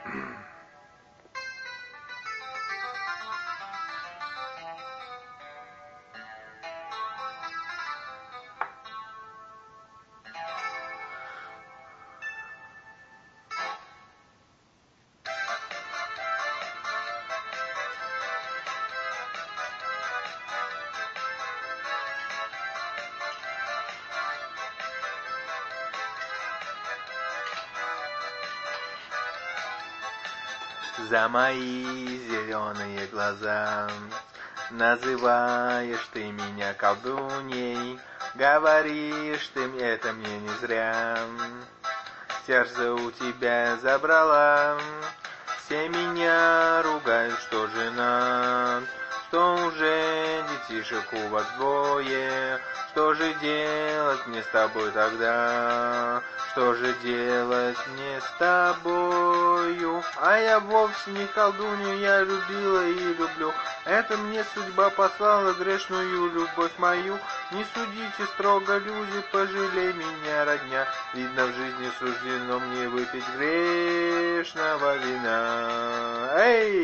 За мои зеленые глаза называешь ты меня колдуней, говоришь ты это мне не зря. Сердце у тебя забрала, все меня ругают, что женат, что уже детишек у вас двое. Что же делать мне с тобой тогда? Что же делать мне с тобою? А я вовсе не колдунья, я любила и люблю. Это мне судьба послала грешную любовь мою. Не судите строго, люди, пожалей меня, родня. Видно, в жизни суждено мне выпить грешного вина. Эй!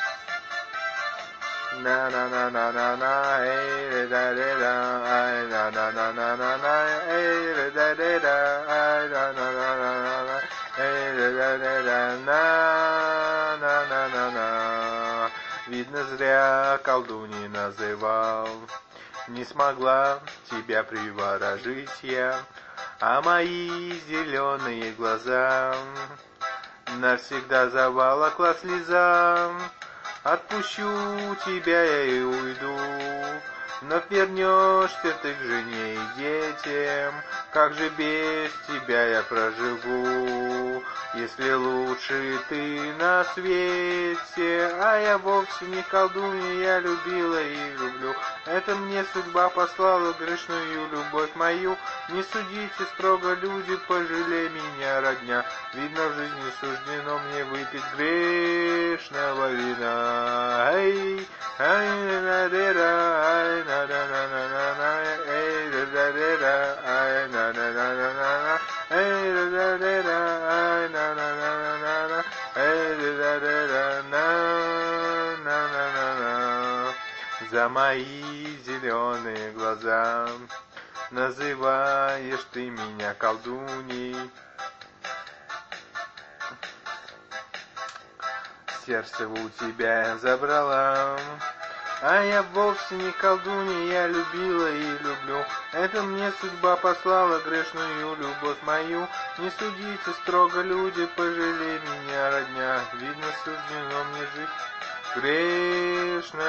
На на на на на на, эй да да да, ай на на на на на на, эй да да да, ай на на на на на, эй да да да, на на на на на. Видно, зря колдуньей называл, не смогла тебя приворожить я, а мои зеленые глаза навсегда заволокла слеза. Отпущу тебя я и уйду, но вернешься ты к жене и детям. Как же без тебя я проживу, если лучше ты на свете? А я вовсе не колдунья, я любила и люблю. Это мне судьба послала грешную любовь мою. Не судите строго, люди, пожалей меня, родня. Видно, в жизни суждено мне выпить грешного вина. Эй, ай на да да, ай на да на на на на, эй да да да да, ай на на на на на, эй да да да да, ай на на на на на, эй да да да да, на на на на на. За мои зеленые глаза называешь ты меня колдуней. Сердце у тебя забрала, а я вовсе не колдунья, я любила и люблю. Это мне судьба послала грешную любовь мою. Не судите строго, люди, пожалей меня, родня. Видно, суждено мне жить грешно